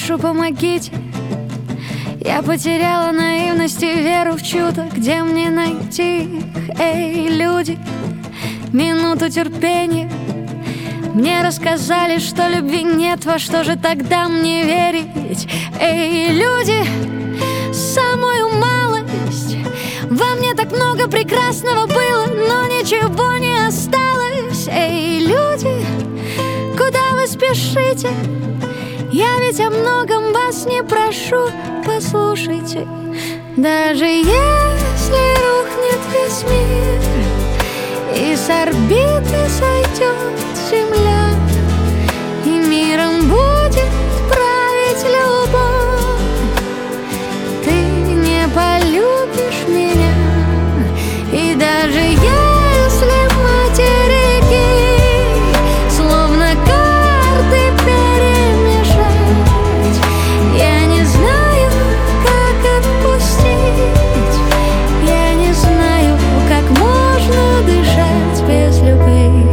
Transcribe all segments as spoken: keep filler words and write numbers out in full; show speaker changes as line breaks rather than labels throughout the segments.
прошу, помогите. Я потеряла наивность и веру в чудо. Где мне найти их? Эй, люди, минуту терпения. Мне рассказали, что любви нет. Во что же тогда мне верить? Эй, люди, самую малость. Во мне так много прекрасного было, но ничего не осталось. Эй, люди, куда вы спешите? Я ведь о многом вас не прошу. Послушайте, даже если рухнет весь мир и с орбиты сойдет Земля, и миром будет править любовь, ты не полюбишь меня. И даже если материки словно карты перемешать, я не знаю, как отпустить, я не знаю, как можно дышать без любви.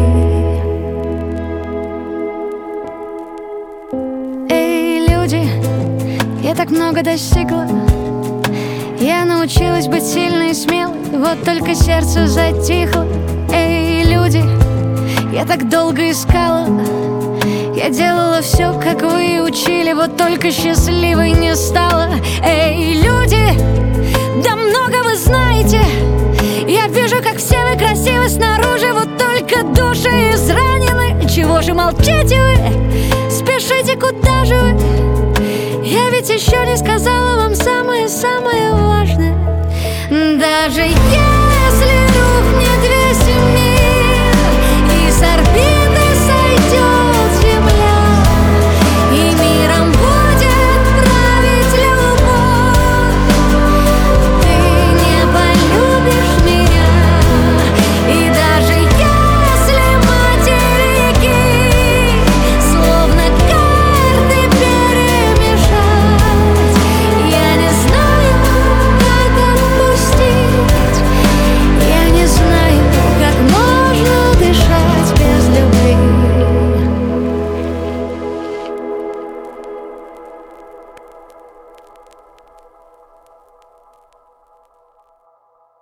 Эй, люди, я так много достигла. Я научилась быть сильной и смелой, вот только сердце затихло. Эй, люди, я так долго искала. Я делала все, как вы учили, вот только счастливой не стала. Эй, люди, да много вы знаете. Я вижу, как все вы красивы снаружи, вот только души изранены. Чего же молчите вы? Спешите, куда же вы? Я ведь еще не сказала вам самое-самое важное. Даже я